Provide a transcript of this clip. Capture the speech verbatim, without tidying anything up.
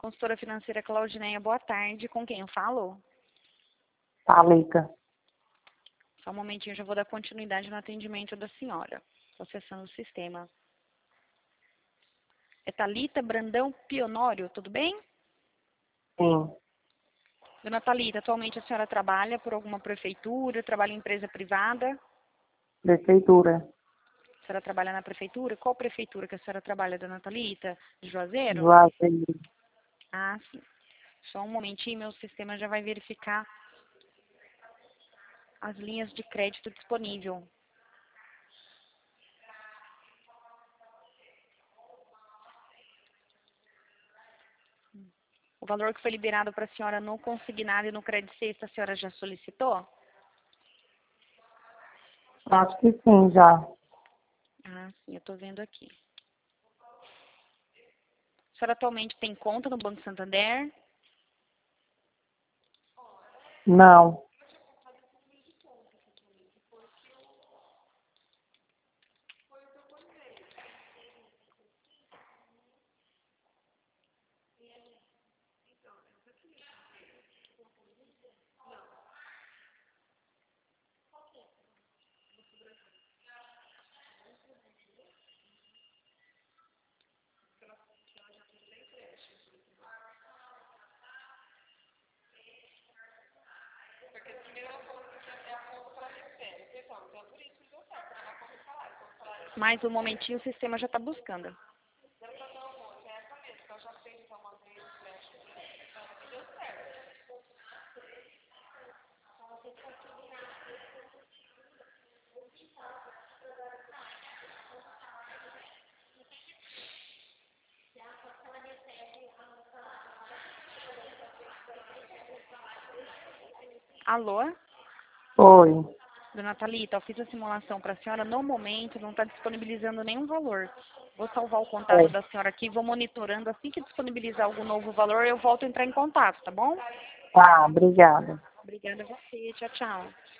Consultora financeira Claudineia, boa tarde. Com quem eu falo? Thalita. Só um momentinho, já vou dar continuidade no atendimento da senhora. Estou acessando o sistema. É Thalita Brandão Pionório, tudo bem? Sim. Dona Thalita, atualmente a senhora trabalha por alguma prefeitura, trabalha em empresa privada? Prefeitura. A senhora trabalha na prefeitura? Qual prefeitura que a senhora trabalha, Dona Thalita? De Juazeiro? Juazeiro. Ah, sim. Só um momentinho, meu sistema já vai verificar as linhas de crédito disponível. O valor que foi liberado para a senhora no consignado e no crédito sexta, a senhora já solicitou? Acho que sim, já. Ah, sim, eu estou vendo aqui. A senhora atualmente tem conta no Banco Santander? Não. Mais um momentinho, o sistema já está buscando. Alô? Oi. Dona Thalita, eu fiz a simulação para a senhora. No momento, não está disponibilizando nenhum valor. Vou salvar o contato É. da senhora aqui, vou monitorando. Assim que disponibilizar algum novo valor, eu volto a entrar em contato, tá bom? Tá, obrigada. Obrigada a você. Tchau, tchau.